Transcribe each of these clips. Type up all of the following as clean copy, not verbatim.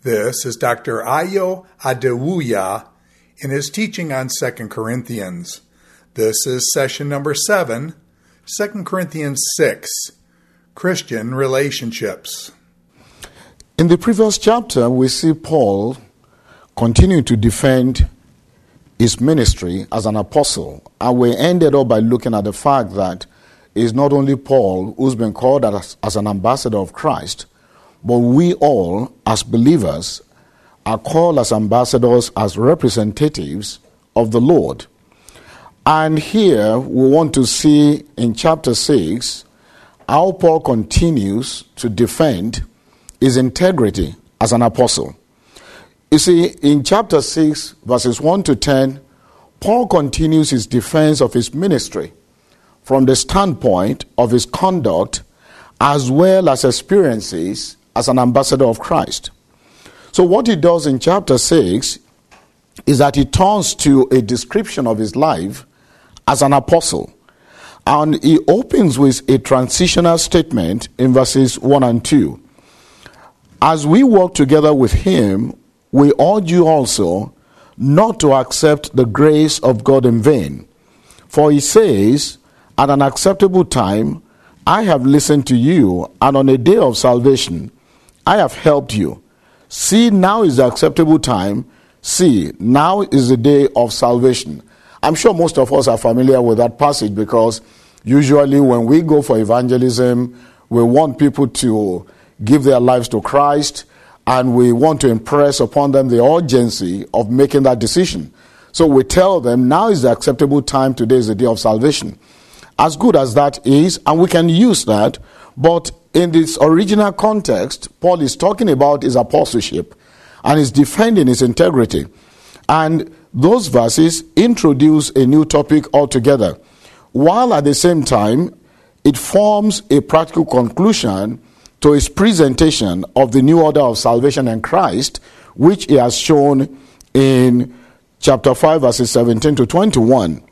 This is Dr. Ayo Adewuya in his teaching on 2 Corinthians. This is session number 7, 2 Corinthians 6, Christian Relationships. In the previous chapter, we see Paul continue to defend his ministry as an apostle. And we ended up by looking at the fact that it's not only Paul who's been called as an ambassador of Christ, but we all, as believers, are called as ambassadors, as representatives of the Lord. And here we want to see in chapter 6 how Paul continues to defend his integrity as an apostle. You see, in chapter 6, verses 1 to 10, Paul continues his defense of his ministry from the standpoint of his conduct as well as experiences as an ambassador of Christ. So what he does in chapter 6 is that he turns to a description of his life as an apostle. And he opens with a transitional statement in verses 1 and 2. As we work together with him, we urge you also not to accept the grace of God in vain. For he says, at an acceptable time, I have listened to you, and on a day of salvation, I have helped you. See, now is the acceptable time. See, now is the day of salvation. I'm sure most of us are familiar with that passage because usually when we go for evangelism, we want people to give their lives to Christ, and we want to impress upon them the urgency of making that decision. So we tell them, now is the acceptable time, today is the day of salvation. As good as that is, and we can use that, but in this original context, Paul is talking about his apostleship and is defending his integrity. And those verses introduce a new topic altogether, while at the same time, it forms a practical conclusion to his presentation of the new order of salvation in Christ, which he has shown in chapter 5, verses 17 to 21.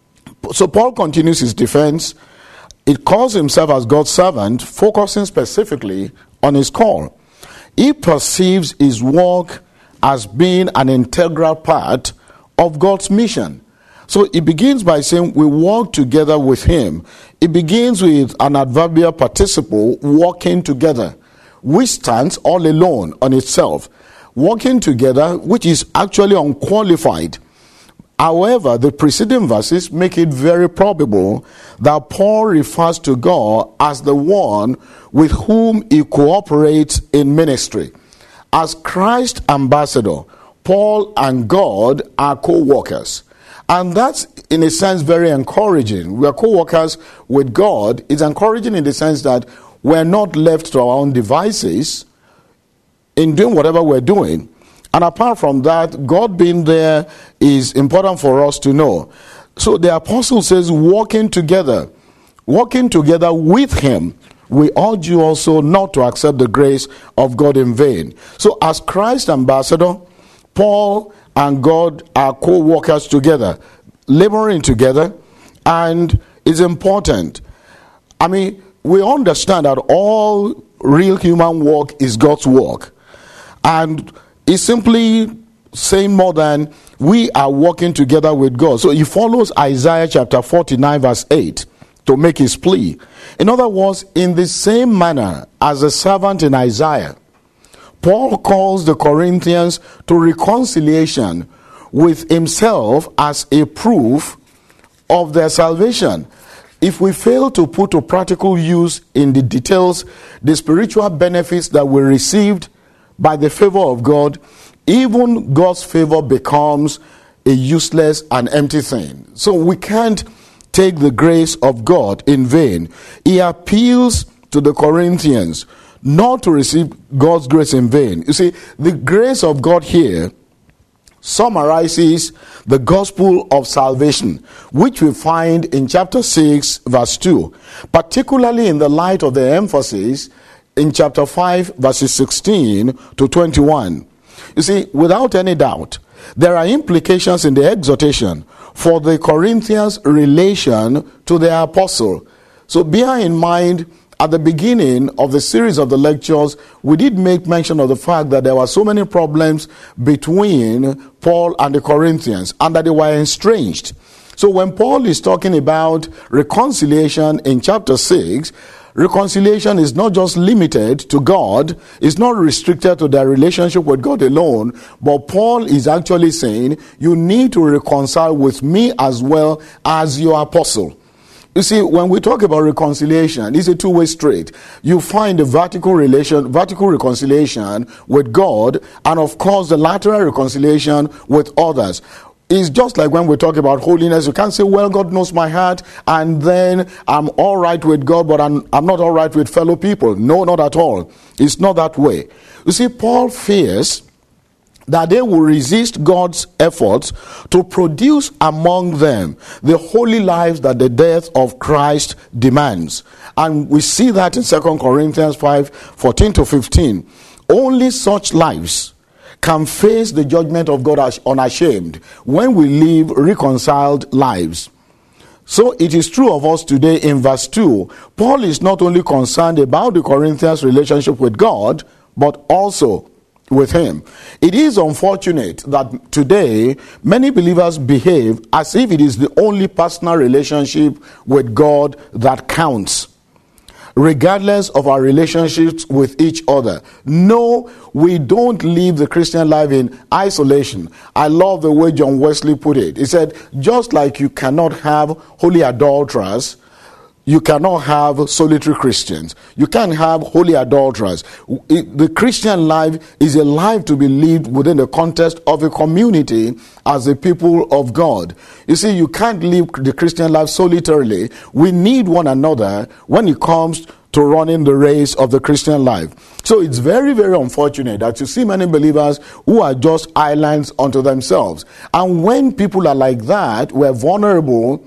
So Paul continues his defense. It calls himself as God's servant, focusing specifically on his call. He perceives his work as being an integral part of God's mission. So it begins by saying we walk together with him. It begins with an adverbial participle, walking together, which stands all alone on itself. Walking together, which is actually unqualified. However, the preceding verses make it very probable that Paul refers to God as the one with whom he cooperates in ministry. As Christ's ambassador, Paul and God are co-workers. And that's, in a sense, very encouraging. We are co-workers with God. It's encouraging in the sense that we're not left to our own devices in doing whatever we're doing. And apart from that, God being there is important for us to know. So the apostle says, walking together with him, we urge you also not to accept the grace of God in vain. So as Christ's ambassador, Paul and God are co-workers together, laboring together, and it's important. I mean, we understand that all real human work is God's work. And it's simply saying more than we are working together with God. So he follows Isaiah chapter 49 verse 8 to make his plea. In other words, in the same manner as a servant in Isaiah, Paul calls the Corinthians to reconciliation with himself as a proof of their salvation. If we fail to put to practical use in the details the spiritual benefits that we received by the favor of God, even God's favor becomes a useless and empty thing. So we can't take the grace of God in vain. He appeals to the Corinthians not to receive God's grace in vain. You see, the grace of God here summarizes the gospel of salvation, which we find in chapter 6, verse 2, particularly in the light of the emphasis in chapter 5, verses 16 to 21. You see, without any doubt, there are implications in the exhortation for the Corinthians' relation to their apostle. So bear in mind at the beginning of the series of the lectures, we did make mention of the fact that there were so many problems between Paul and the Corinthians, and that they were estranged. So when Paul is talking about reconciliation in chapter 6, reconciliation is not just limited to God, it's not restricted to their relationship with God alone, but Paul is actually saying, you need to reconcile with me as well as your apostle. You see, when we talk about reconciliation, it's a two-way street. You find the vertical reconciliation with God, and of course the lateral reconciliation with others. It's just like when we talk about holiness. You can't say, well, God knows my heart, and then I'm all right with God, but I'm not all right with fellow people. No, not at all. It's not that way. You see, Paul fears that they will resist God's efforts to produce among them the holy lives that the death of Christ demands. And we see that in 2 Corinthians 5:14-15. Only such lives can face the judgment of God as unashamed when we live reconciled lives. So it is true of us today in verse 2. Paul is not only concerned about the Corinthians' relationship with God, but also with him. It is unfortunate that today many believers behave as if it is the only personal relationship with God that counts, regardless of our relationships with each other. No, we don't live the Christian life in isolation. I love the way John Wesley put it. He said, just like you cannot have holy adulterers, you cannot have solitary Christians. You can't have holy adulterers. The Christian life is a life to be lived within the context of a community as a people of God. You see, you can't live the Christian life solitarily. We need one another when it comes to running the race of the Christian life. So it's very, very unfortunate that you see many believers who are just islands unto themselves. And when people are like that, we're vulnerable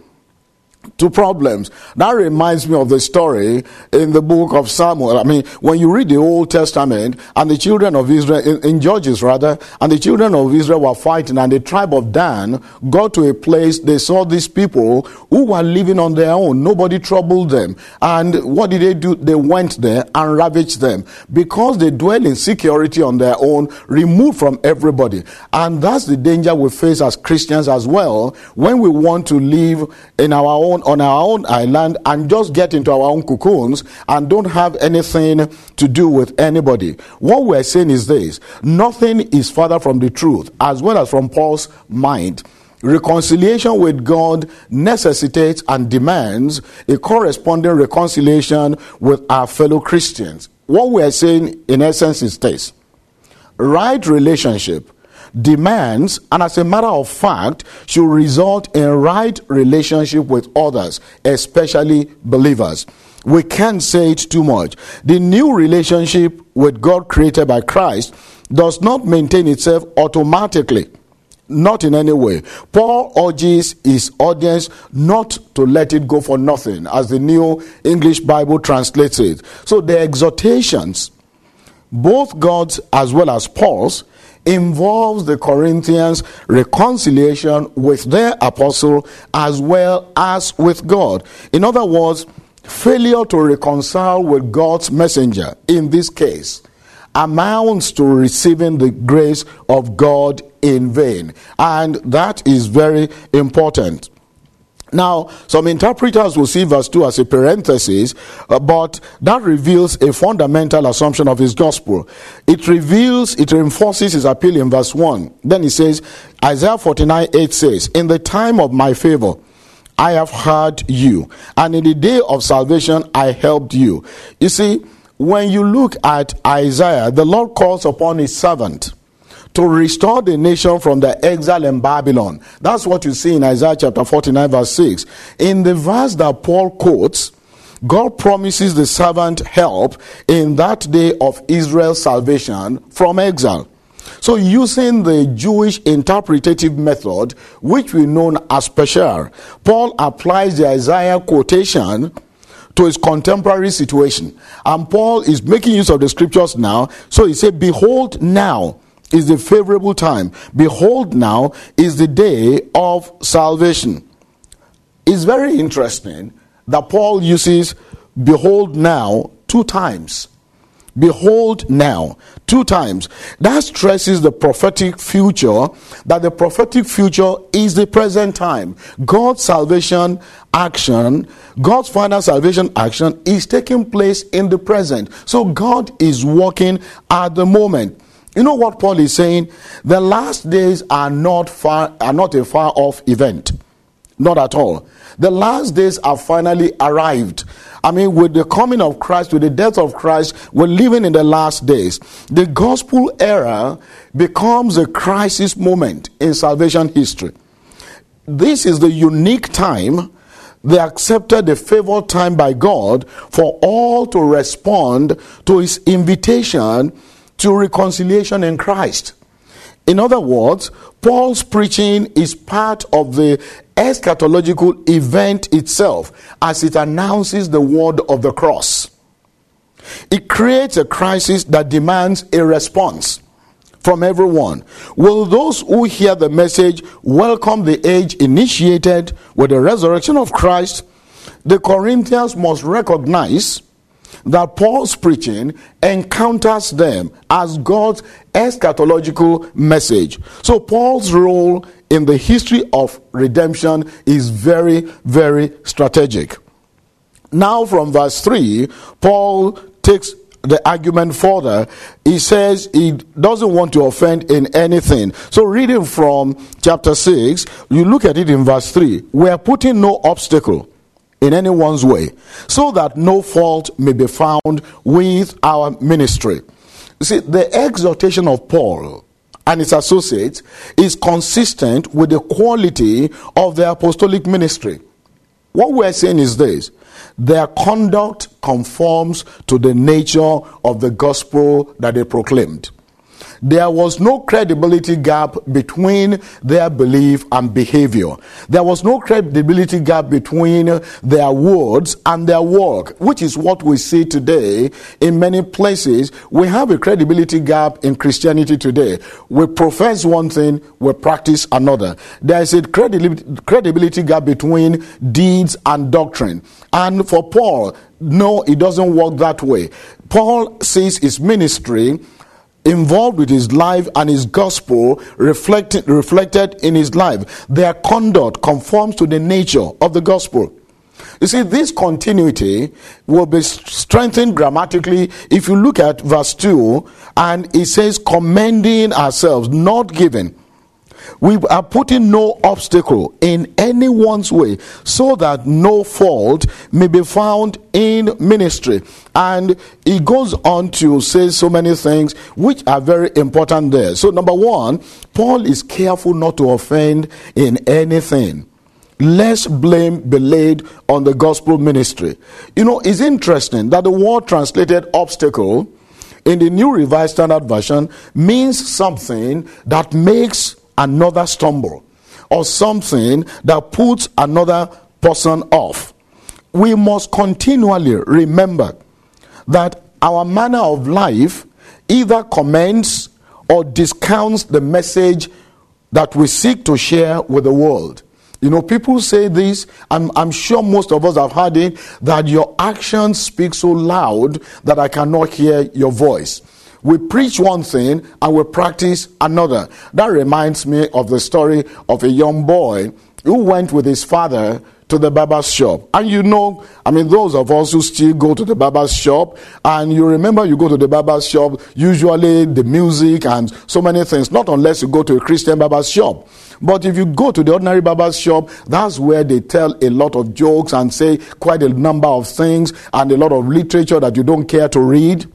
to problems. That reminds me of the story in the book of Samuel. I mean, when you read the Old Testament, and the children of Israel, in Judges rather, and the children of Israel were fighting, and the tribe of Dan got to a place, they saw these people who were living on their own. Nobody troubled them. And what did they do? They went there and ravaged them. Because they dwell in security on their own, removed from everybody. And that's the danger we face as Christians as well, when we want to live in our own, on our own island, and just get into our own cocoons and don't have anything to do with anybody. What we're saying is this: nothing is further from the truth, as well as from Paul's mind. Reconciliation with God necessitates and demands a corresponding reconciliation with our fellow Christians. What we're saying in essence is this: right relationship demands, and as a matter of fact, should result in right relationship with others, especially believers. We can't say it too much. The new relationship with God created by Christ does not maintain itself automatically. Not in any way. Paul urges his audience not to let it go for nothing, as the New English Bible translates it. So the exhortations, both God's as well as Paul's, involves the Corinthians' reconciliation with their apostle as well as with God. In other words, failure to reconcile with God's messenger in this case amounts to receiving the grace of God in vain. And that is very important. Now, some interpreters will see verse 2 as a parenthesis, but that reveals a fundamental assumption of his gospel. It reinforces his appeal in verse 1. Then he says, Isaiah 49:8 says, in the time of my favor, I have heard you, and in the day of salvation, I helped you. You see, when you look at Isaiah, the Lord calls upon his servant to restore the nation from the exile in Babylon. That's what you see in Isaiah chapter 49 verse 6. In the verse that Paul quotes, God promises the servant help in that day of Israel's salvation from exile. So using the Jewish interpretative method, which we know as Pesher, Paul applies the Isaiah quotation to his contemporary situation. And Paul is making use of the scriptures now. So he said, behold, now is the favorable time. Behold, now is the day of salvation. It's very interesting that Paul uses behold now 2 times. Behold now 2 times. That stresses the prophetic future, that the prophetic future is the present time. God's salvation action, God's final salvation action is taking place in the present. So God is working at the moment. You know what Paul is saying? The last days are not a far off event. Not at all. The last days are finally arrived. I mean, with the coming of Christ, with the death of Christ, we're living in the last days. The gospel era becomes a crisis moment in salvation history. This is the unique time, the accepted, the favored time by God for all to respond to his invitation to reconciliation in Christ. In other words, Paul's preaching is part of the eschatological event itself as it announces the word of the cross. It creates a crisis that demands a response from everyone. Will those who hear the message welcome the age initiated with the resurrection of Christ? The Corinthians must recognize that Paul's preaching encounters them as God's eschatological message. So Paul's role in the history of redemption is very, very strategic. Now from verse 3, Paul takes the argument further. He says he doesn't want to offend in anything. So reading from chapter 6, you look at it in verse 3. We are putting no obstacle in anyone's way, so that no fault may be found with our ministry. You see, the exhortation of Paul and his associates is consistent with the quality of the apostolic ministry. What we're saying is this: their conduct conforms to the nature of the gospel that they proclaimed. There was no credibility gap between their belief and behavior. There was no credibility gap between their words and their work, which is what we see today in many places. We have a credibility gap in Christianity today. We profess one thing, we practice another. There is a credibility gap between deeds and doctrine. And for Paul, no, it doesn't work that way. Paul sees his ministry involved with his life and his gospel reflected in his life. Their conduct conforms to the nature of the gospel. You see, this continuity will be strengthened grammatically if you look at verse 2, and it says, commending ourselves, not giving. We are putting no obstacle in anyone's way, so that no fault may be found in ministry. And he goes on to say so many things which are very important there. So number 1, Paul is careful not to offend in anything, lest blame be laid on the gospel ministry. You know, it's interesting that the word translated obstacle in the New Revised Standard Version means something that makes another stumble, or something that puts another person off. We must continually remember that our manner of life either commends or discounts the message that we seek to share with the world. You know, people say this, I'm sure most of us have heard it, that your actions speak so loud that I cannot hear your voice. We preach one thing and we practice another. That reminds me of the story of a young boy who went with his father to the barber's shop. And you know, I mean, those of us who still go to the barber's shop, and you remember you go to the barber's shop, usually the music and so many things, not unless you go to a Christian barber's shop. But if you go to the ordinary barber's shop, that's where they tell a lot of jokes and say quite a number of things and a lot of literature that you don't care to read.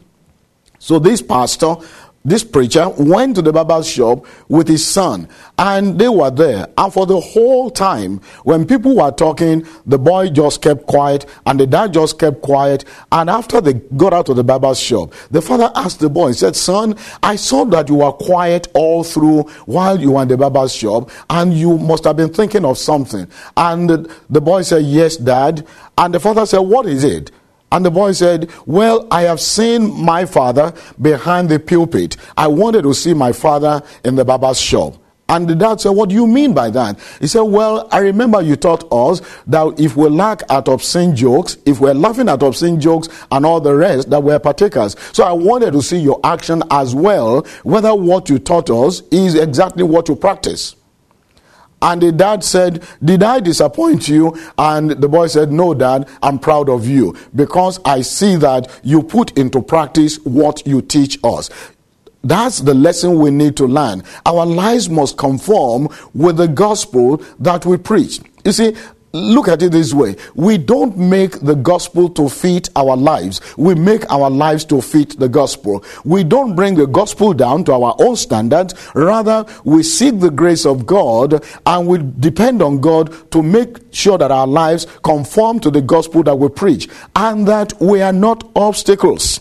So this pastor, this preacher, went to the barber's shop with his son, and they were there. And for the whole time, when people were talking, the boy just kept quiet, and the dad just kept quiet. And after they got out of the barber's shop, the father asked the boy, he said, son, I saw that you were quiet all through while you were in the barber's shop, and you must have been thinking of something. And the boy said, yes, dad. And the father said, what is it? And the boy said, well, I have seen my father behind the pulpit. I wanted to see my father in the barber's shop. And the dad said, what do you mean by that? He said, well, I remember you taught us that if we laugh at obscene jokes, if we're laughing at obscene jokes and all the rest, that we're partakers. So I wanted to see your action as well, whether what you taught us is exactly what you practice. And the dad said, did I disappoint you? And the boy said, no, Dad, I'm proud of you because I see that you put into practice what you teach us. That's the lesson we need to learn. Our lives must conform with the gospel that we preach. You see, look at it this way. We don't make the gospel to fit our lives. We make our lives to fit the gospel. We don't bring the gospel down to our own standards. Rather, we seek the grace of God and we depend on God to make sure that our lives conform to the gospel that we preach and that we are not obstacles.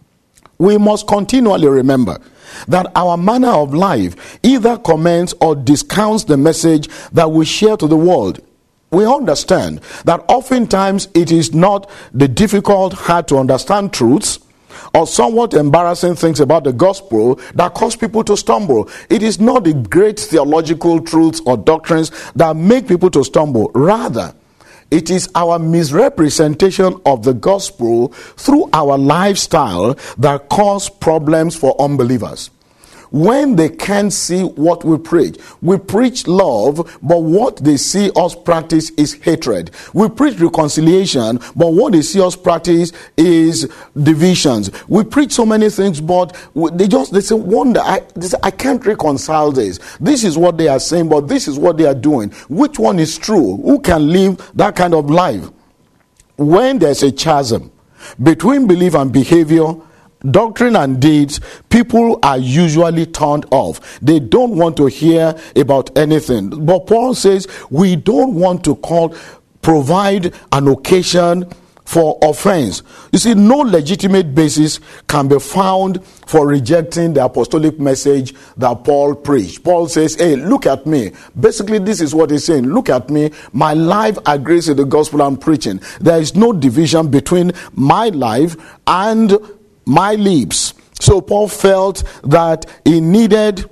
We must continually remember that our manner of life either comments or discounts the message that we share to the world. We understand that oftentimes it is not the difficult, hard to understand truths or somewhat embarrassing things about the gospel that cause people to stumble. It is not the great theological truths or doctrines that make people to stumble. Rather, it is our misrepresentation of the gospel through our lifestyle that cause problems for unbelievers. When they can't see what we preach love, but what they see us practice is hatred. We preach reconciliation, but what they see us practice is divisions. We preach so many things, but they say, wonder, I can't reconcile this. This is what they are saying, but this is what they are doing. Which one is true? Who can live that kind of life? When there's a chasm between belief and behavior, doctrine and deeds, people are usually turned off. They don't want to hear about anything. But Paul says we don't want to provide an occasion for offense. You see, no legitimate basis can be found for rejecting the apostolic message that Paul preached. Paul says, hey, look at me. Basically, this is what he's saying. Look at me. My life agrees with the gospel I'm preaching. There is no division between my life and my lips. So Paul felt he needed,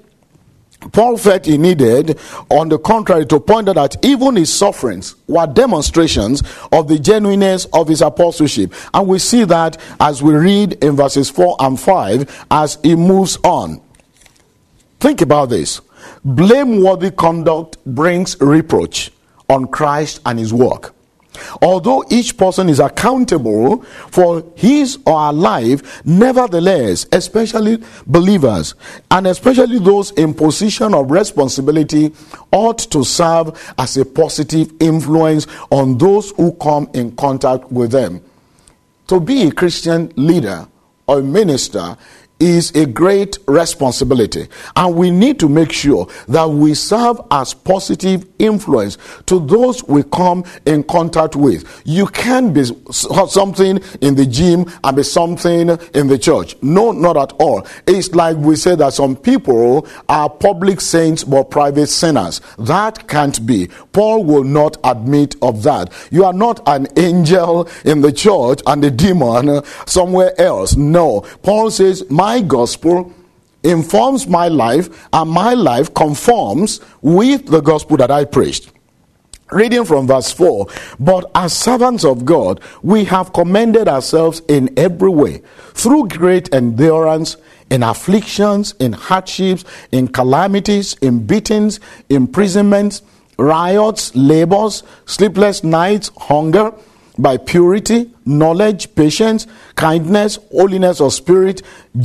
on the contrary, to point out that even his sufferings were demonstrations of the genuineness of his apostleship. And we see that as we read in verses 4 and 5 as he moves on. Think about this. Blameworthy conduct brings reproach on Christ and his work. Although each person is accountable for his or her life, nevertheless, especially believers, and especially those in position of responsibility, ought to serve as a positive influence on those who come in contact with them. To be a Christian leader or minister is a great responsibility, and we need to make sure that we serve as positive influence to those we come in contact with. You can't be something in the gym and be something in the church. No, not at all. It's like we say that some people are public saints but private sinners. That can't be. Paul will not admit of that. You are not an angel in the church and a demon somewhere else. No. Paul says, my gospel informs my life, and my life conforms with the gospel that I preached. Reading from verse 4, but as servants of God, we have commended ourselves in every way, through great endurance, in afflictions, in hardships, in calamities, in beatings, imprisonments, riots, labors, sleepless nights, hunger, by purity, knowledge, patience, kindness, holiness of spirit,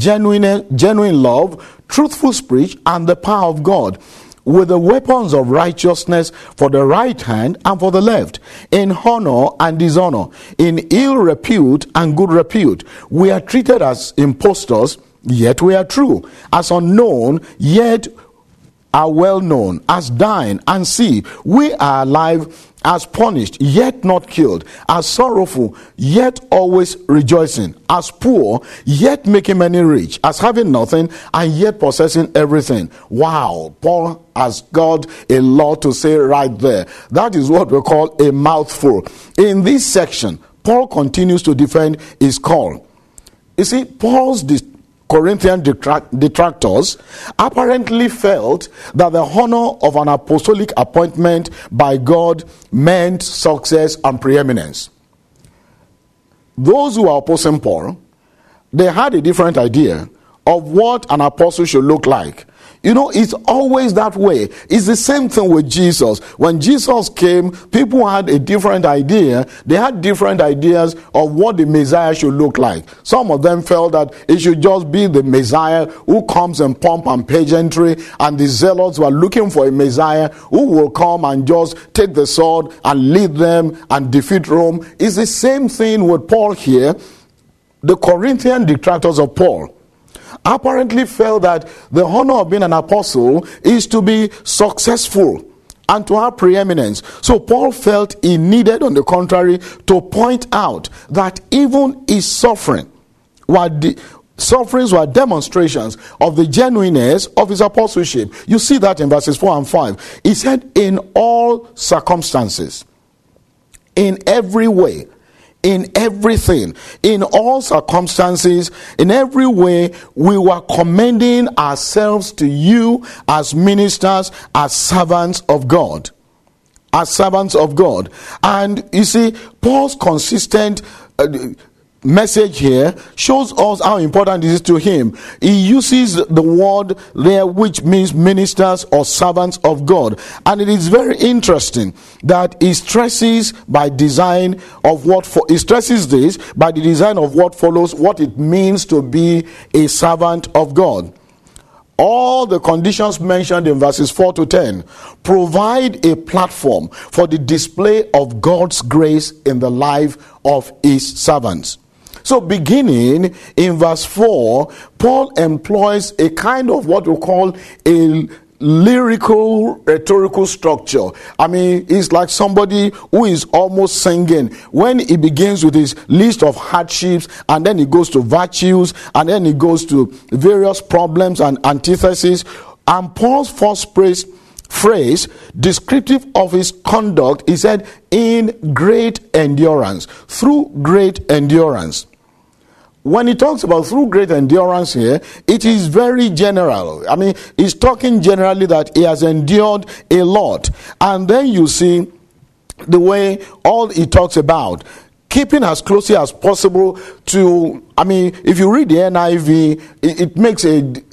genuine love, truthful speech, and the power of God, with the weapons of righteousness for the right hand and for the left, in honor and dishonor, in ill repute and good repute. We are treated as impostors, yet we are true, as unknown, yet are well known, as dying, and see, we are alive, as punished, yet not killed, as sorrowful, yet always rejoicing, as poor, yet making many rich, as having nothing, and yet possessing everything. Wow, Paul has got a lot to say right there. That is what we call a mouthful. In this section, Paul continues to defend his call. You see, Paul's Corinthian detractors apparently felt that the honor of an apostolic appointment by God meant success and preeminence. Those who are opposing Paul, they had a different idea of what an apostle should look like. You know, it's always that way. It's the same thing with Jesus. When Jesus came, people had a different idea. They had different ideas of what the Messiah should look like. Some of them felt that it should just be the Messiah who comes in pomp and pageantry, and the zealots were looking for a Messiah who will come and just take the sword and lead them and defeat Rome. It's the same thing with Paul here. The Corinthian detractors of Paul apparently felt that the honor of being an apostle is to be successful and to have preeminence. So Paul felt he needed, on the contrary, to point out that even his sufferings were demonstrations of the genuineness of his apostleship. You see that in verses 4 and 5. He said, in all circumstances, in every way, in everything, in all circumstances, in every way, we were commending ourselves to you as ministers, as servants of God. As servants of God. And you see, Paul's consistent message here shows us how important it is to him. He uses the word there which means ministers or servants of God, and it is very interesting that he stresses by design of he stresses this by the design of what follows, what it means to be a servant of God. All the conditions mentioned in verses 4 to 10 provide a platform for the display of God's grace in the life of his servants. So beginning in verse 4, Paul employs a kind of what we call a lyrical, rhetorical structure. I mean, it's like somebody who is almost singing. When he begins with his list of hardships, and then he goes to virtues, and then he goes to various problems and antitheses. And Paul's first phrase, descriptive of his conduct, he said, in great endurance, through great endurance. When he talks about through great endurance here, it is very general. I mean, he's talking generally that he has endured a lot. And then you see the way all he talks about, keeping as closely as possible to, I mean, if you read the NIV, it makes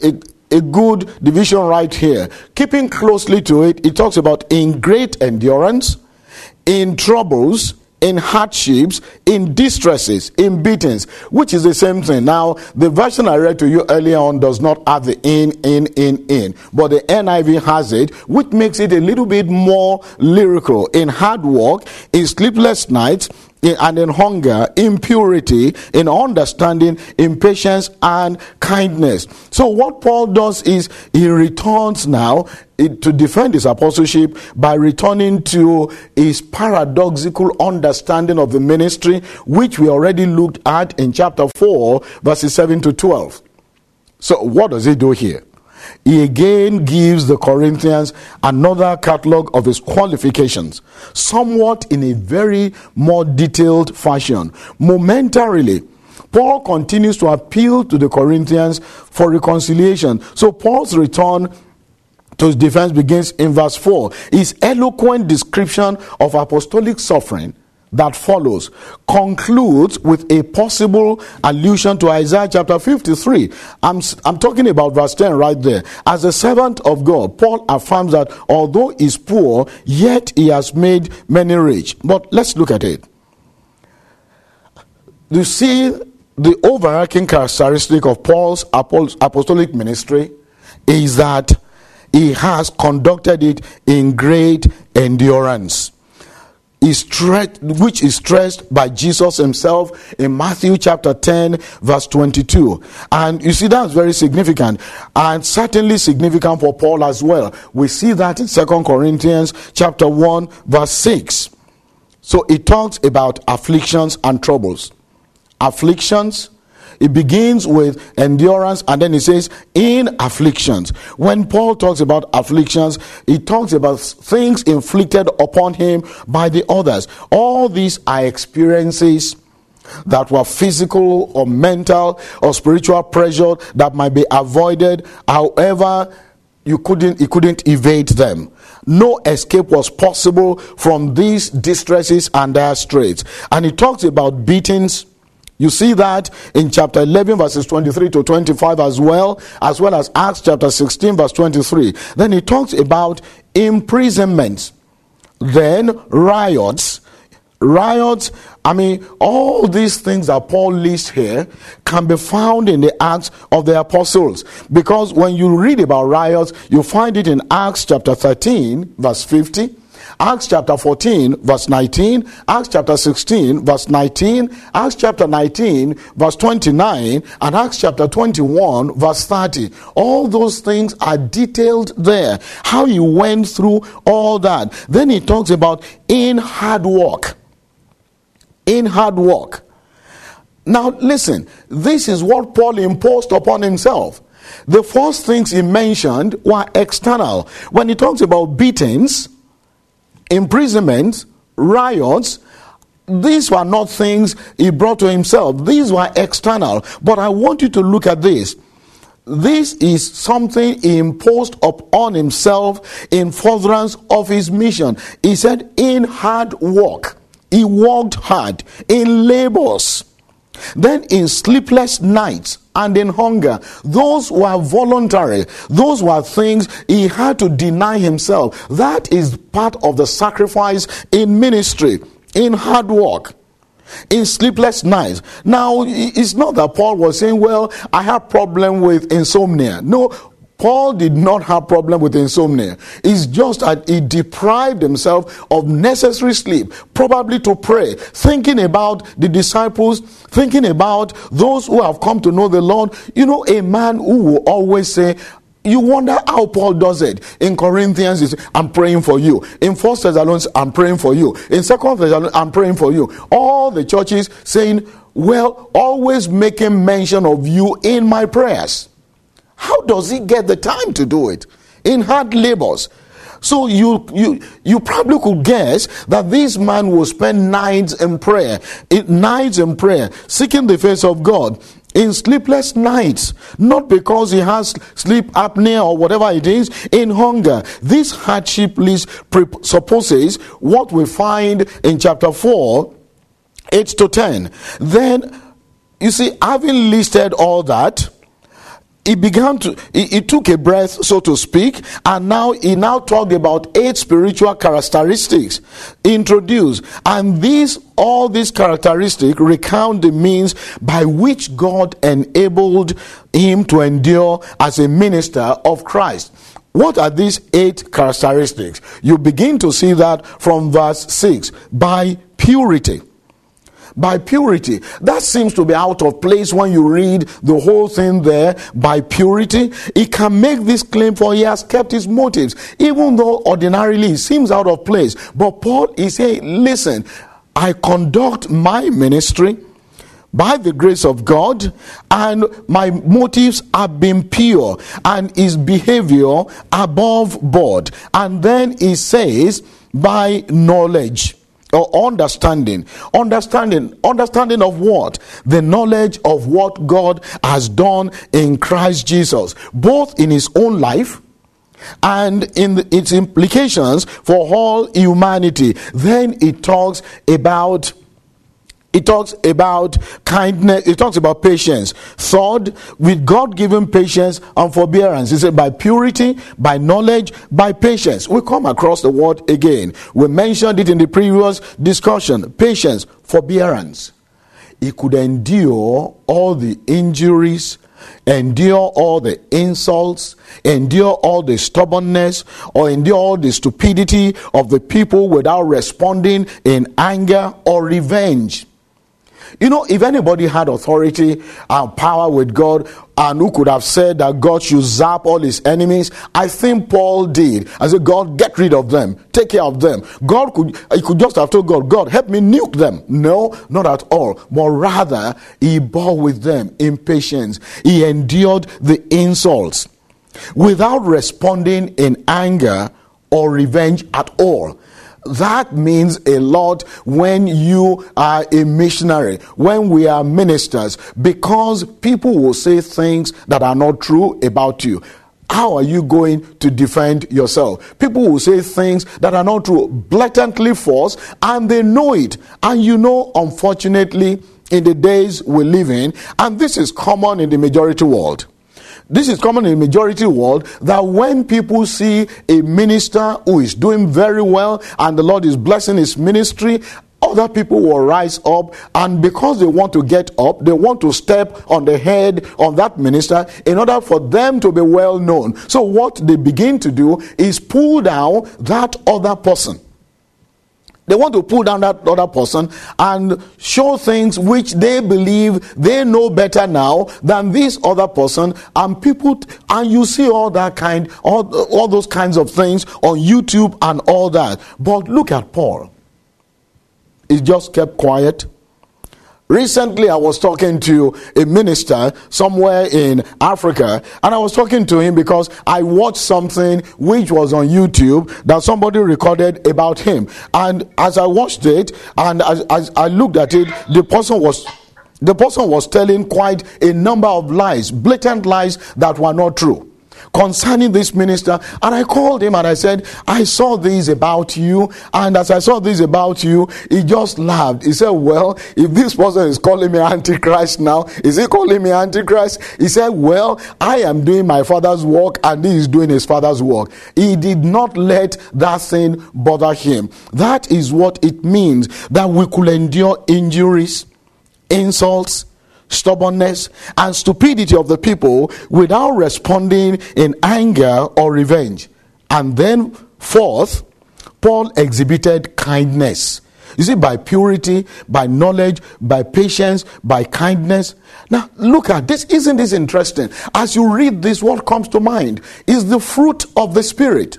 a good division right here. Keeping closely to it, it talks about in great endurance, in troubles, in hardships, in distresses, in beatings, which is the same thing. Now, the version I read to you earlier on does not have the in, but the NIV has it, which makes it a little bit more lyrical. In hard work, in sleepless nights, and in hunger, in purity, in understanding, in patience and kindness. So what Paul does is he returns now to defend his apostleship by returning to his paradoxical understanding of the ministry, which we already looked at in chapter 4, verses 7 to 12. So what does he do here? He again gives the Corinthians another catalog of his qualifications, somewhat in a very more detailed fashion. Momentarily, Paul continues to appeal to the Corinthians for reconciliation. So Paul's return to his defense begins in verse 4. His eloquent description of apostolic suffering that follows concludes with a possible allusion to Isaiah chapter 53. I'm talking about verse 10 right there. As a servant of God, Paul affirms that although he's poor, yet he has made many rich. But let's look at it. You see, the overarching characteristic of Paul's apostolic ministry is that he has conducted it in great endurance, which is stressed by Jesus himself in Matthew chapter 10 verse 22. And you see, that's very significant, and certainly significant for Paul as well. We see that in 2 Corinthians chapter 1 verse 6. So it talks about afflictions and troubles. Afflictions, it begins with endurance, and then it says in afflictions. When Paul talks about afflictions, he talks about things inflicted upon him by the others. All these are experiences that were physical or mental or spiritual pressure that might be avoided. However, he couldn't evade them. No escape was possible from these distresses and their straits. And he talks about beatings. You see that in chapter 11 verses 23 to 25 as well as Acts chapter 16 verse 23. Then he talks about imprisonments, then riots. All these things that Paul lists here can be found in the Acts of the Apostles. Because when you read about riots, you find it in Acts chapter 13, verse 50, Acts chapter 14, verse 19, Acts chapter 16, verse 19, Acts chapter 19, verse 29, and Acts chapter 21, verse 30. All those things are detailed there, how he went through all that. Then he talks about in hard work. Now listen, this is what Paul imposed upon himself. The first things he mentioned were external. When he talks about beatings, imprisonment, riots, these were not things he brought to himself. These were external. But I want you to look at this. This is something he imposed upon himself in furtherance of his mission. He said, in hard work. He worked hard in labors, then in sleepless nights and in hunger. Those were voluntary. Those were things he had to deny himself. That is part of the sacrifice in ministry, in hard work, in sleepless nights. Now, it's not that Paul was saying, well, I have problem with insomnia. No, Paul did not have problem with insomnia. It's just that he deprived himself of necessary sleep, probably to pray, thinking about the disciples, thinking about those who have come to know the Lord. You know, a man who will always say, you wonder how Paul does it. In Corinthians, he says, I'm praying for you. In 1 Thessalonians, I'm praying for you. In 2 Thessalonians, I'm praying for you. All the churches saying, well, always making mention of you in my prayers. How does he get the time to do it? In hard labors. So you probably could guess that this man will spend nights in prayer, seeking the face of God, in sleepless nights, not because he has sleep apnea or whatever it is, in hunger. This hardship list presupposes what we find in chapter 4, 8 to 10. Then, you see, having listed all that, he took a breath, so to speak, and he now talked about 8 spiritual characteristics introduced. And all these characteristics recount the means by which God enabled him to endure as a minister of Christ. What are these 8 characteristics? You begin to see that from verse 6. By purity. By purity. That seems to be out of place when you read the whole thing there. By purity, he can make this claim, for he has kept his motives, even though ordinarily it seems out of place. But Paul is saying, listen, I conduct my ministry by the grace of God, and my motives have been pure, and his behavior above board. And then he says, by knowledge. Or understanding of what? The knowledge of what God has done in Christ Jesus, both in his own life and in its implications for all humanity. Then it talks about kindness, it talks about patience. Third, with God-given patience and forbearance. He said by purity, by knowledge, by patience. We come across the word again. We mentioned it in the previous discussion. Patience, forbearance. He could endure all the injuries, endure all the insults, endure all the stubbornness, or endure all the stupidity of the people without responding in anger or revenge. You know, if anybody had authority and power with God, and who could have said that God should zap all his enemies, I think Paul did. I said, God, get rid of them, take care of them. He could just have told God, help me nuke them. No, not at all. But rather, he bore with them in patience. He endured the insults without responding in anger or revenge at all. That means a lot when you are a missionary, when we are ministers, because people will say things that are not true about you. How are you going to defend yourself? People will say things that are not true, blatantly false, and they know it. And you know, unfortunately, in the days we live in, and this is common in the majority world. This is common in the majority world, that when people see a minister who is doing very well and the Lord is blessing his ministry, other people will rise up, and because they want to get up, they want to step on the head of that minister in order for them to be well known. So what they begin to do is pull down that other person. They want to pull down that other person and show things which they believe they know better now than this other person, and you see all those kinds of things on YouTube and all that. But look at Paul. He just kept quiet. Recently, I was talking to a minister somewhere in Africa, and I was talking to him because I watched something which was on YouTube that somebody recorded about him. And as I watched it, and as I looked at it, the person was telling quite a number of lies, blatant lies that were not true concerning this minister. And I called him and I said, I saw this about you. And as I saw this about you, he just laughed. He said, well, if this person is calling me Antichrist now, is he calling me Antichrist? He said, well, I am doing my father's work and he is doing his father's work. He did not let that thing bother him. That is what it means, that we could endure injuries, insults, stubbornness, and stupidity of the people without responding in anger or revenge. And then fourth, Paul exhibited kindness. You see, by purity, by knowledge, by patience, by kindness. Now, look at this. Isn't this interesting? As you read this, what comes to mind is the fruit of the Spirit.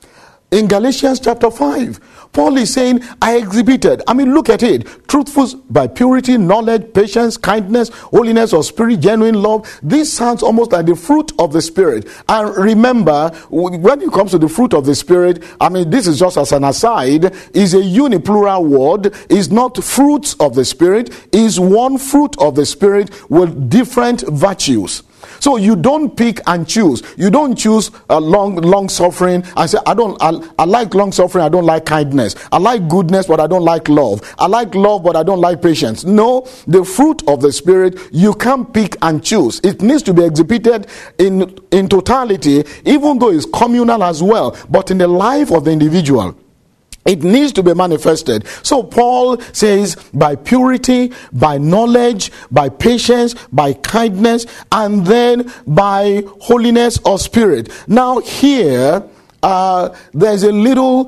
In Galatians chapter 5, Paul is saying, I exhibited. Look at it. Truthful by purity, knowledge, patience, kindness, holiness of spirit, genuine love. This sounds almost like the fruit of the Spirit. And remember, when it comes to the fruit of the Spirit, this is just as an aside, is a uniplural word, is not fruits of the Spirit, is one fruit of the Spirit with different virtues. So you don't pick and choose. You don't choose long suffering and say, I like long suffering, I don't like kindness. I like goodness, but I don't like love. I like love, but I don't like patience. No, the fruit of the Spirit, you can't pick and choose. It needs to be exhibited in totality, even though it's communal as well, but in the life of the individual. It needs to be manifested. So Paul says, by purity, by knowledge, by patience, by kindness, and then by holiness of spirit. Now here, there's a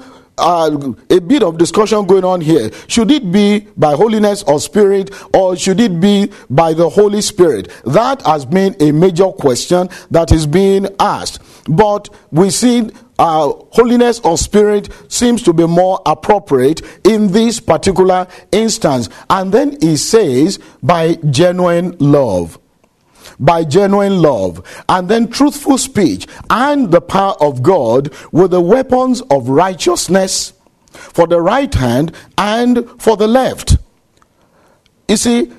bit of discussion going on here. Should it be by holiness of spirit, or should it be by the Holy Spirit? That has been a major question that is being asked. But we see holiness of spirit seems to be more appropriate in this particular instance. And then he says, by genuine love. By genuine love, and then truthful speech, and the power of God with the weapons of righteousness for the right hand and for the left. You see,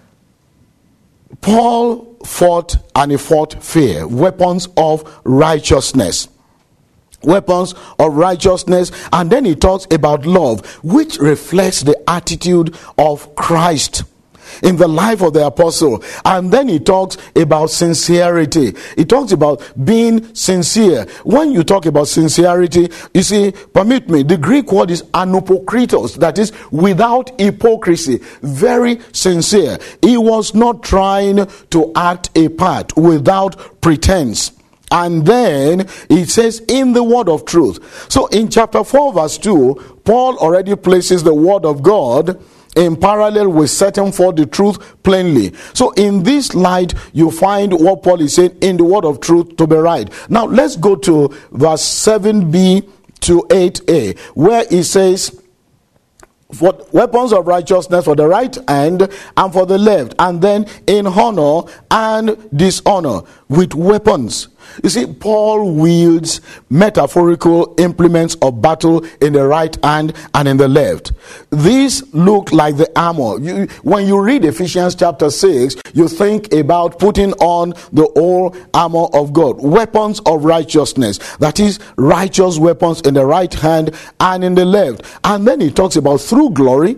Paul fought, and he fought fair. Weapons of righteousness. Weapons of righteousness. And then he talks about love, which reflects the attitude of Christ in the life of the apostle. And then he talks about sincerity. He talks about being sincere. When you talk about sincerity, you see, permit me, the Greek word is anupokritos, that is without hypocrisy, very sincere. He was not trying to act a part without pretense. And then it says in the word of truth. So in chapter 4 verse 2, Paul already places the word of God in parallel with setting forth the truth plainly. So in this light, you find what Paul is saying in the word of truth to be right. Now let's go to verse 7b to 8a, where he says, for weapons of righteousness for the right hand and for the left, and then in honor and dishonor with weapons. You see, Paul wields metaphorical implements of battle in the right hand and in the left. These look like the armor. When you read Ephesians chapter 6, you think about putting on the whole armor of God. Weapons of righteousness. That is, righteous weapons in the right hand and in the left. And then he talks about through glory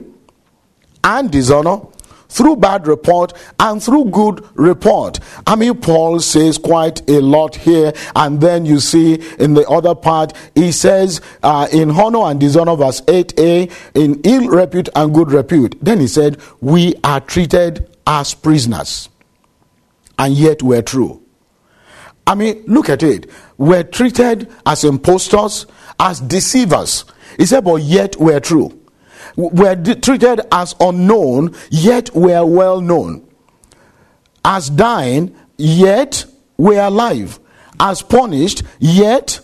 and dishonor, through bad report and through good report. I mean, Paul says quite a lot here. And then you see in the other part, he says in honor and dishonor, verse 8a, in ill repute and good repute. Then he said, we are treated as prisoners, and yet we're true. I mean, look at it. We're treated as impostors, as deceivers. He said, but yet we're true. We're treated as unknown, yet we're well known. As dying, yet we're alive. As punished, yet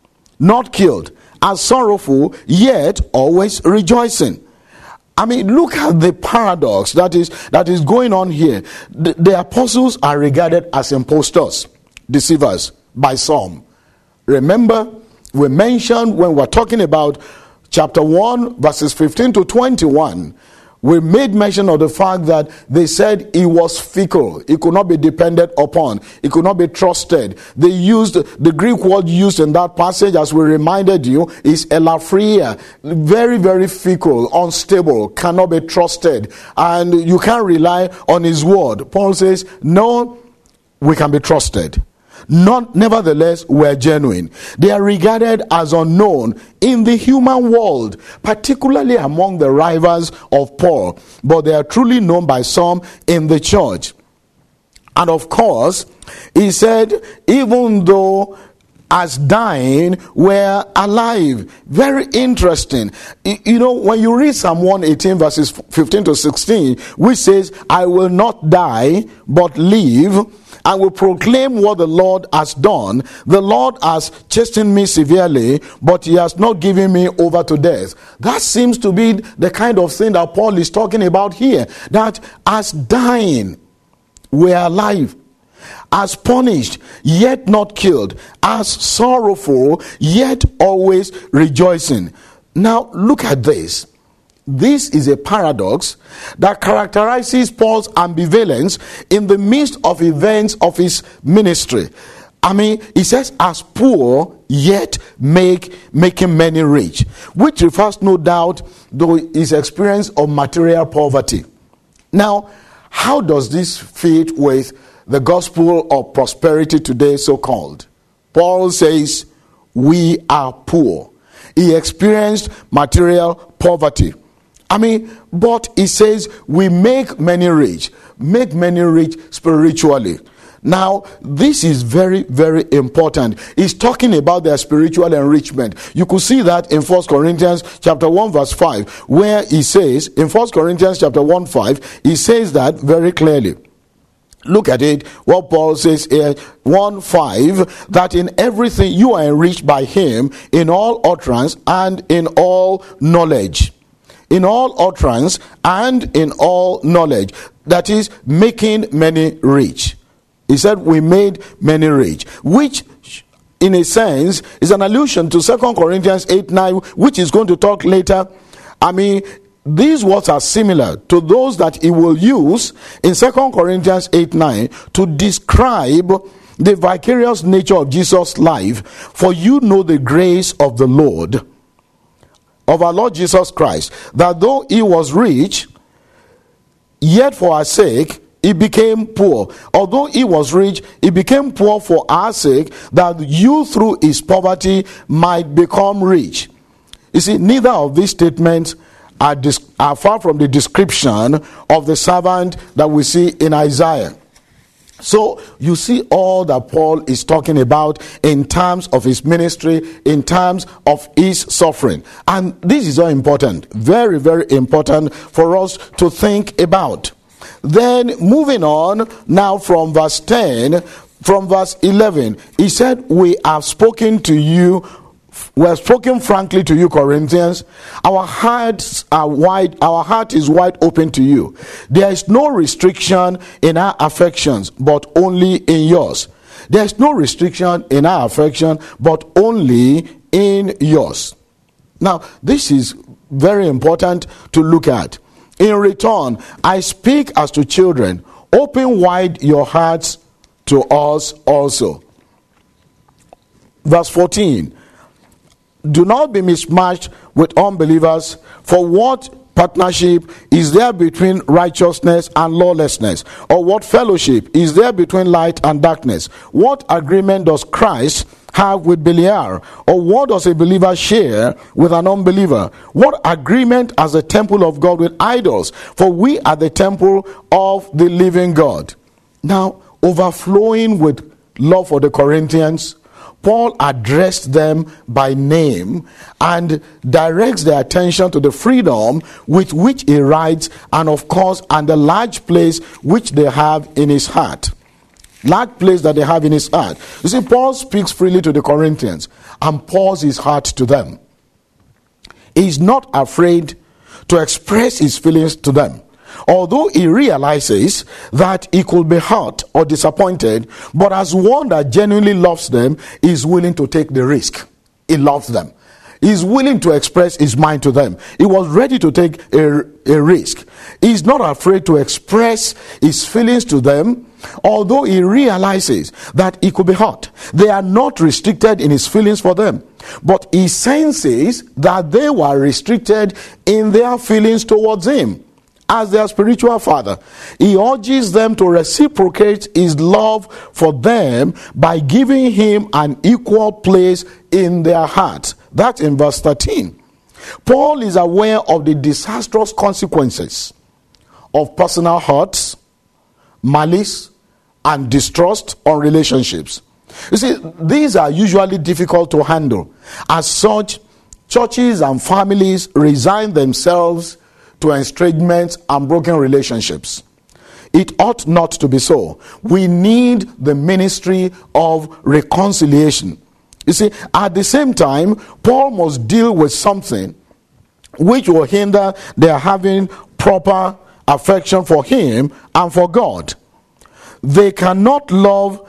not killed. As sorrowful, yet always rejoicing. I mean, look at the paradox that is going on here. The apostles are regarded as impostors, deceivers by some. Remember, we mentioned when we're talking about chapter 1, verses 15 to 21, we made mention of the fact that they said he was fickle. He could not be depended upon. He could not be trusted. They used the Greek word used in that passage, as we reminded you, is elafria. Very, very fickle, unstable, cannot be trusted. And you can't rely on his word. Paul says, no, we can be trusted. Nevertheless, we're genuine. They are regarded as unknown in the human world, particularly among the rivals of Paul, but they are truly known by some in the church. And of course, he said, even though as dying, we're alive. Very interesting. You know, when you read Psalm 118 verses 15 to 16, which says, I will not die, but live, and will proclaim what the Lord has done. The Lord has chastened me severely, but he has not given me over to death. That seems to be the kind of thing that Paul is talking about here. That as dying, we are alive. As punished, yet not killed. As sorrowful, yet always rejoicing. Now, look at this. This is a paradox that characterizes Paul's ambivalence in the midst of events of his ministry. I mean, he says, as poor, yet making many rich. Which refers no doubt to his experience of material poverty. Now, how does this fit with the gospel of prosperity today, so-called? Paul says, we are poor. He experienced material poverty. I mean, but he says we make many rich spiritually. Now, this is very, very important. He's talking about their spiritual enrichment. You could see that in 1 Corinthians chapter 1 verse 5, where he says, in 1 Corinthians chapter 1 5, he says that very clearly. Look at it, what Paul says here, 1:5, that in everything you are enriched by him in all utterance and in all knowledge. In all utterance and in all knowledge. That is, making many rich. He said, we made many rich. Which, in a sense, is an allusion to 2 Corinthians 8:9, which is going to talk later. I mean, these words are similar to those that he will use in 2 Corinthians 8:9 to describe the vicarious nature of Jesus' life. For you know the grace of the Lord, of our Lord Jesus Christ, that though he was rich, yet for our sake he became poor. Although he was rich, he became poor for our sake, that you through his poverty might become rich. You see, neither of these statements are far from the description of the servant that we see in Isaiah. So you see all that Paul is talking about in terms of his ministry, in terms of his suffering. And this is very important, very, very important for us to think about. Then moving on now from verse 10, from verse 11, he said, we have spoken frankly to you, Corinthians. Our hearts are wide, our heart is wide open to you. There is no restriction in our affections, but only in yours. There's no restriction in our affection, but only in yours. Now, this is very important to look at. In return, I speak as to children. Open wide your hearts to us also. Verse 14. Do not be mismatched with unbelievers, for what partnership is there between righteousness and lawlessness? Or what fellowship is there between light and darkness? What agreement does Christ have with Belial? Or what does a believer share with an unbeliever? What agreement has the temple of God with idols? For we are the temple of the living God. Now, overflowing with love for the Corinthians, Paul addressed them by name and directs their attention to the freedom with which he writes, and of course, and the large place which they have in his heart. Large place that they have in his heart. You see, Paul speaks freely to the Corinthians and pours his heart to them. He is not afraid to express his feelings to them. Although he realizes that he could be hurt or disappointed, but as one that genuinely loves them, he is willing to take the risk. He loves them. He is willing to express his mind to them. He was ready to take a risk. He is not afraid to express his feelings to them, although he realizes that he could be hurt. They are not restricted in his feelings for them, but he senses that they were restricted in their feelings towards him. As their spiritual father, he urges them to reciprocate his love for them by giving him an equal place in their hearts. That's in verse 13. Paul is aware of the disastrous consequences of personal hurts, malice, and distrust on relationships. You see, these are usually difficult to handle. As such, churches and families resign themselves to estrangements and broken relationships. It ought not to be so. We need the ministry of reconciliation. You see, at the same time, Paul must deal with something which will hinder their having proper affection for him and for God. They cannot love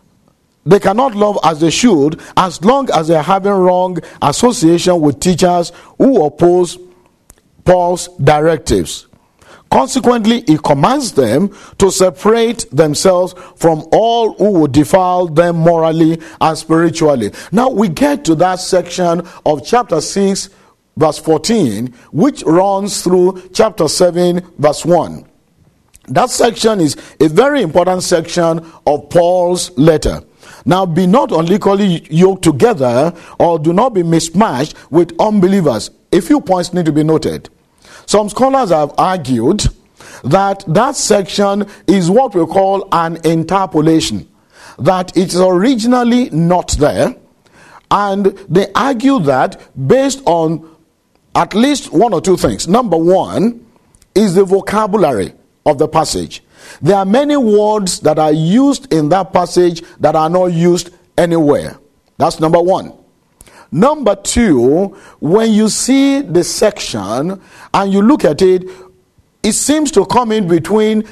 as they should as long as they are having wrong association with teachers who oppose Paul's directives. Consequently, he commands them to separate themselves from all who would defile them morally and spiritually. Now we get to that section of chapter 6 verse 14, which runs through chapter 7 verse 1. That section is a very important section of Paul's letter. Now, be not unequally yoked together, or do not be mismatched with unbelievers. A few points need to be noted. Some scholars have argued that that section is what we call an interpolation, that it is originally not there, and they argue that based on at least one or two things. Number one is the vocabulary of the passage. There are many words that are used in that passage that are not used anywhere. That's number one. Number two, when you see the section and you look at it, it seems to come in between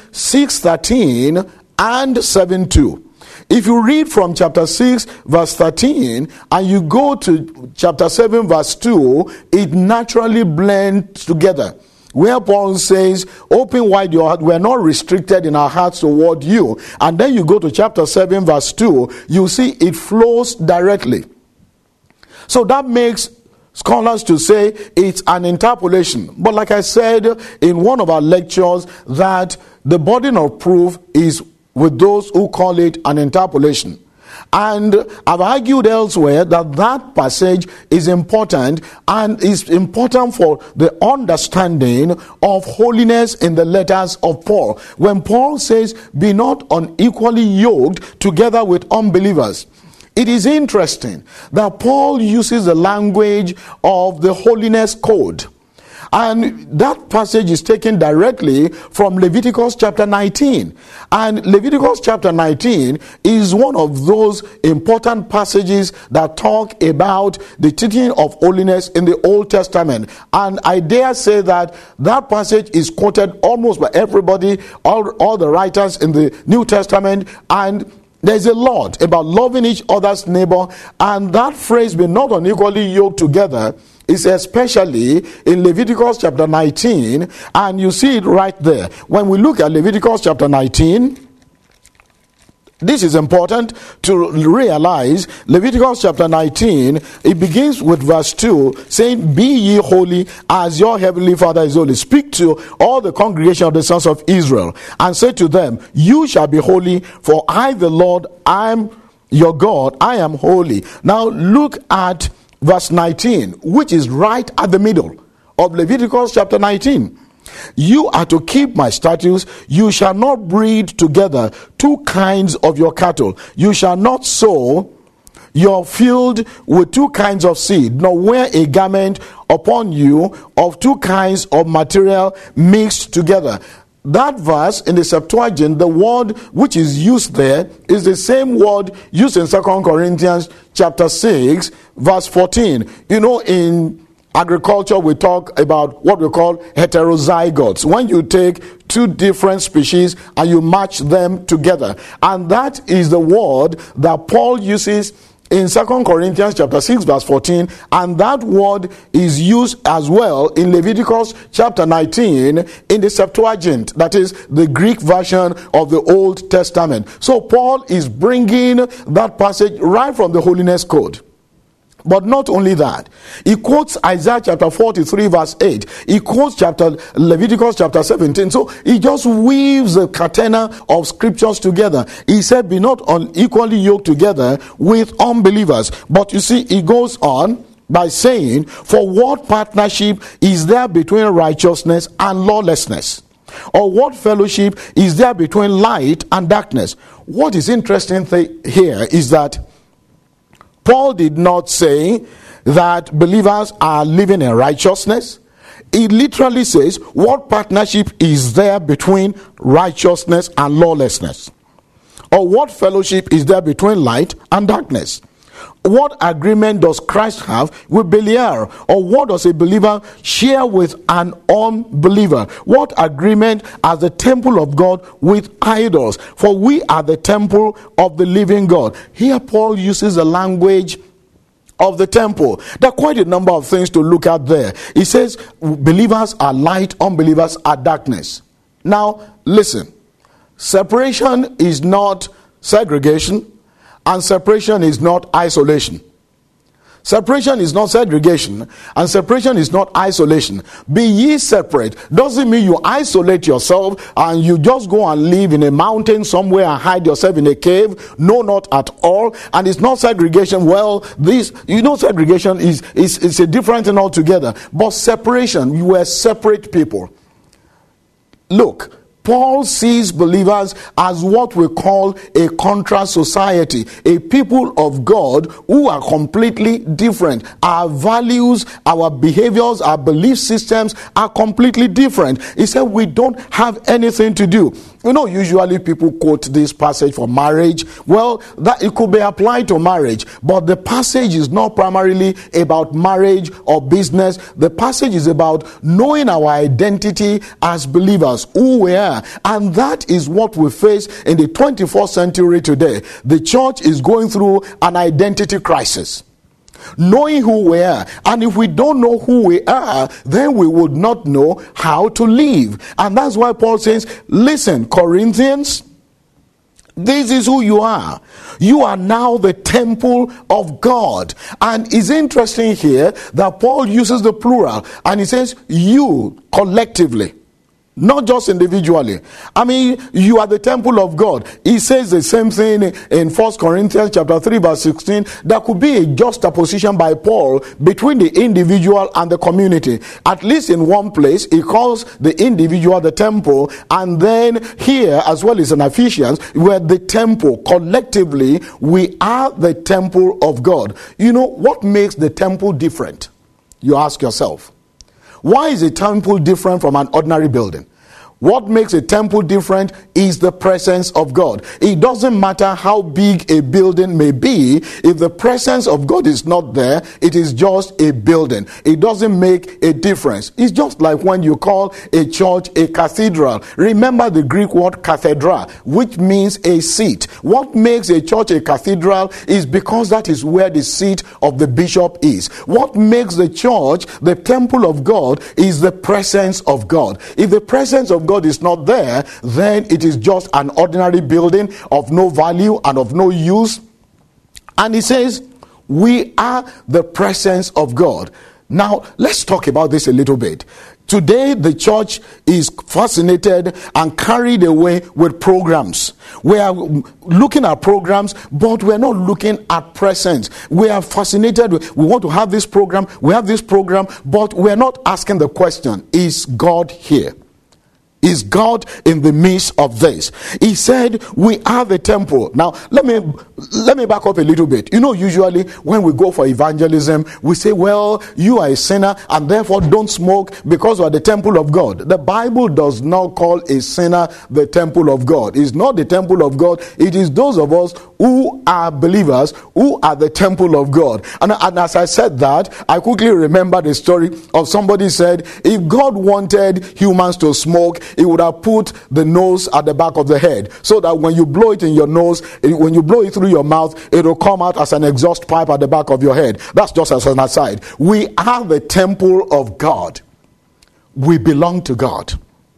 6:13 and 7:2. If you read from chapter 6 verse 13 and you go to chapter 7 verse 2, it naturally blends together. Where Paul says, open wide your heart, we're not restricted in our hearts toward you. And then you go to chapter 7 verse 2, you see it flows directly. So that makes scholars to say it's an interpolation. But like I said in one of our lectures, that the burden of proof is with those who call it an interpolation. And I've argued elsewhere that that passage is important, and is important for the understanding of holiness in the letters of Paul. When Paul says, be not unequally yoked together with unbelievers, it is interesting that Paul uses the language of the holiness code. And that passage is taken directly from Leviticus chapter 19. And Leviticus chapter 19 is one of those important passages that talk about the teaching of holiness in the Old Testament. And I dare say that that passage is quoted almost by everybody, all the writers in the New Testament, and There's a lot about loving each other's neighbor, and that phrase, be not unequally yoked together, is especially in Leviticus chapter 19, and you see it right there. When we look at Leviticus chapter 19, this is important to realize. Leviticus chapter 19, it begins with verse 2, saying, be ye holy as your heavenly Father is holy. Speak to all the congregation of the sons of Israel, and say to them, you shall be holy, for I the Lord, I am your God, I am holy. Now look at verse 19, which is right at the middle of Leviticus chapter 19. You are to keep my statutes. You shall not breed together two kinds of your cattle. You shall not sow your field with two kinds of seed, nor wear a garment upon you of two kinds of material mixed together. That verse in the Septuagint, the word which is used there is the same word used in 2 Corinthians chapter 6, verse 14. You know, in agriculture, we talk about what we call heterozygotes. When you take two different species and you match them together. And that is the word that Paul uses in 2 Corinthians chapter 6 verse 14. And that word is used as well in Leviticus chapter 19 in the Septuagint. That is the Greek version of the Old Testament. So Paul is bringing that passage right from the Holiness Code. But not only that, he quotes Isaiah chapter 43 verse 8. He quotes Leviticus chapter 17. So he just weaves a catena of scriptures together. He said, be not unequally yoked together with unbelievers. But you see, he goes on by saying, for what partnership is there between righteousness and lawlessness? Or what fellowship is there between light and darkness? What is interesting here is that Paul did not say that believers are living in righteousness. He literally says, what partnership is there between righteousness and lawlessness? Or what fellowship is there between light and darkness? What agreement does Christ have with Belial? Or what does a believer share with an unbeliever? What agreement has the temple of God with idols? For we are the temple of the living God. Here Paul uses the language of the temple. There are quite a number of things to look at there. He says believers are light, unbelievers are darkness. Now listen, separation is not segregation. And separation is not isolation. Separation is not segregation, and separation is not isolation. Be ye separate doesn't mean you isolate yourself and you just go and live in a mountain somewhere and hide yourself in a cave. No, not at all. And it's not segregation. Well, segregation is a different thing altogether. But separation, you were separate people. Look, Paul sees believers as what we call a contrast society, a people of God who are completely different. Our values, our behaviors, our belief systems are completely different. He said we don't have anything to do. You know, usually people quote this passage for marriage. Well, that it could be applied to marriage, but the passage is not primarily about marriage or business. The passage is about knowing our identity as believers, who we are. And that is what we face in the 21st century today. The church is going through an identity crisis. Knowing who we are. And if we don't know who we are, then we would not know how to live. And that's why Paul says, listen, Corinthians, this is who you are. You are now the temple of God. And it's interesting here that Paul uses the plural. And he says, you collectively. Not just individually. I mean, you are the temple of God. He says the same thing in 1 Corinthians chapter 3 verse 16. There could be a juxtaposition by Paul between the individual and the community. At least in one place, he calls the individual the temple. And then here, as well as in Ephesians, we're the temple. Collectively, we are the temple of God. You know, what makes the temple different? You ask yourself. Why is a temple different from an ordinary building? What makes a temple different is the presence of God. It doesn't matter how big a building may be. If the presence of God is not there, it is just a building. It doesn't make a difference. It's just like when you call a church a cathedral. Remember the Greek word cathedra, which means a seat. What makes a church a cathedral is because that is where the seat of the bishop is. What makes the church the temple of God is the presence of God. If the presence of God is not there, then it is just an ordinary building of no value and of no use. And he says, we are the presence of God. Now, let's talk about this a little bit. Today, the church is fascinated and carried away with programs. We are looking at programs, but we're not looking at presence. We are fascinated. We want to have this program. We have this program, but we're not asking the question, is God here? Is God in the midst of this? He said, we are the temple. Now, let me back up a little bit. You know, usually when we go for evangelism, we say, well, you are a sinner and therefore don't smoke because you are the temple of God. The Bible does not call a sinner the temple of God. It's not the temple of God. It is those of us who are believers who are the temple of God. And as I said that, I quickly remember the story of somebody said, if God wanted humans to smoke, he would have put the nose at the back of the head, so that when you blow it in your nose, when you blow it through your mouth, it will come out as an exhaust pipe at the back of your head. That's just as an aside. We are the temple of God. We belong to God.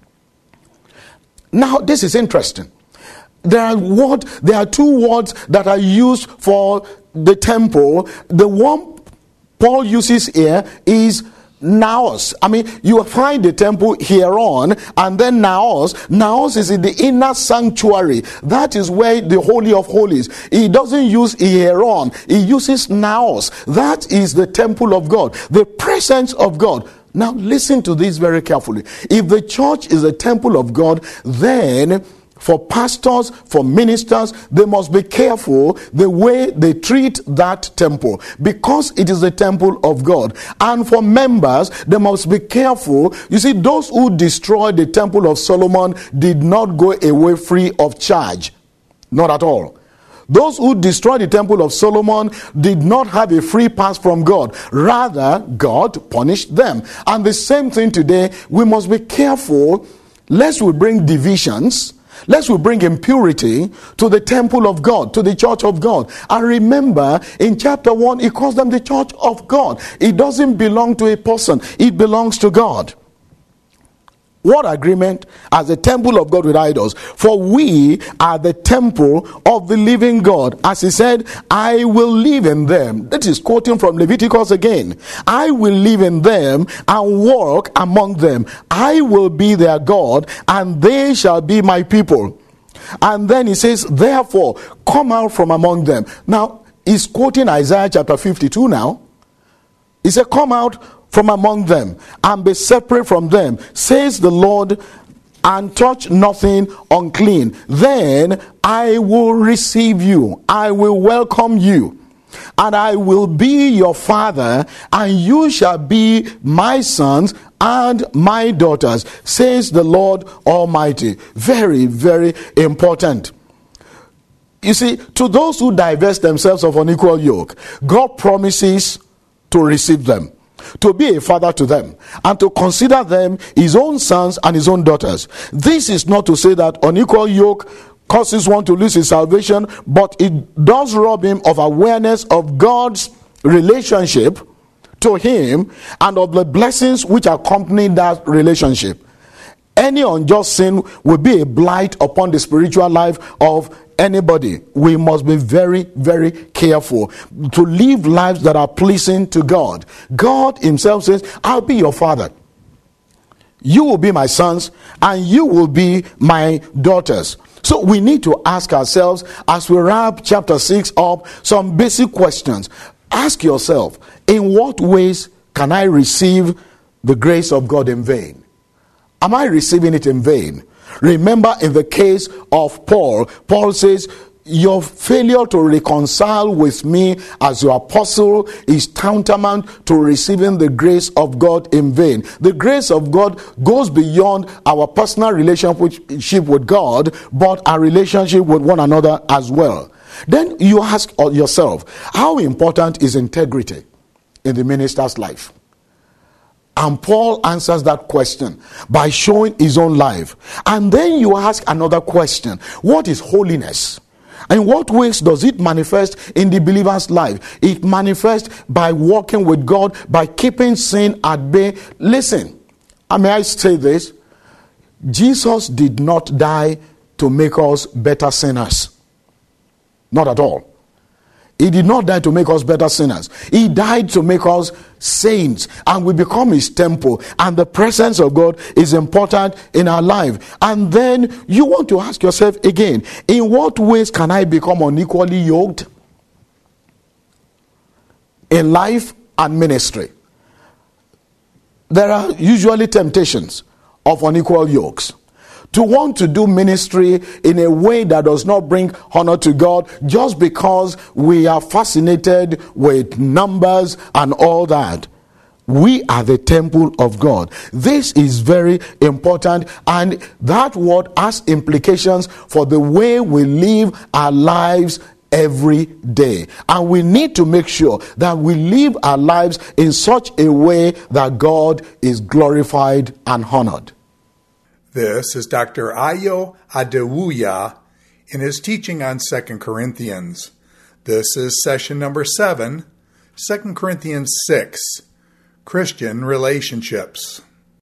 Now, this is interesting. There are two words that are used for the temple. The one Paul uses here is naos. I mean, you find the temple here on, and then naos. Naos is in the inner sanctuary. That is where the Holy of Holies. He doesn't use hieron. He uses naos. That is the temple of God, the presence of God. Now, listen to this very carefully. If the church is a temple of God, then for pastors, for ministers, they must be careful the way they treat that temple, because it is the temple of God. And for members, they must be careful. You see, those who destroyed the temple of Solomon did not go away free of charge. Not at all. Those who destroyed the temple of Solomon did not have a free pass from God. Rather, God punished them. And the same thing today, we must be careful lest we bring divisions, lest we bring impurity to the temple of God, to the church of God. And remember, in chapter 1, he calls them the church of God. It doesn't belong to a person. It belongs to God. What agreement? As the temple of God with idols. For we are the temple of the living God. As he said, I will live in them. That is quoting from Leviticus again. I will live in them and walk among them. I will be their God, and they shall be my people. And then he says, therefore, come out from among them. Now, he's quoting Isaiah chapter 52 now. He said, come out from among them and be separate from them, says the Lord, and touch nothing unclean. Then I will receive you. I will welcome you. And I will be your father, and you shall be my sons and my daughters, says the Lord Almighty. Very, very important. You see, to those who divest themselves of unequal yoke, God promises to receive them, to be a father to them, and to consider them his own sons and his own daughters. This is not to say that unequal yoke causes one to lose his salvation, but it does rob him of awareness of God's relationship to him and of the blessings which accompany that relationship. Any unjust sin will be a blight upon the spiritual life of anybody. We must be very, very careful to live lives that are pleasing to God. God himself says, I'll be your father. You will be my sons, and you will be my daughters. So we need to ask ourselves, as we wrap chapter 6 up, some basic questions. Ask yourself, in what ways can I receive the grace of God in vain? Am I receiving it in vain? Remember, in the case of Paul, Paul says, your failure to reconcile with me as your apostle is tantamount to receiving the grace of God in vain. The grace of God goes beyond our personal relationship with God, but our relationship with one another as well. Then you ask yourself, how important is integrity in the minister's life? And Paul answers that question by showing his own life. And then you ask another question. What is holiness? In what ways does it manifest in the believer's life? It manifests by walking with God, by keeping sin at bay. Listen, may I say this? Jesus did not die to make us better sinners. Not at all. He did not die to make us better sinners. He died to make us saints, and we become his temple, and the presence of God is important in our life. And then you want to ask yourself again, in what ways can I become unequally yoked in life and ministry? There are usually temptations of unequal yokes. To want to do ministry in a way that does not bring honor to God just because we are fascinated with numbers and all that. We are the temple of God. This is very important, and that word has implications for the way we live our lives every day. And we need to make sure that we live our lives in such a way that God is glorified and honored. This is Dr. Ayo Adewuya in his teaching on 2 Corinthians. This is session number 7, 2 Corinthians 6, Christian Relationships.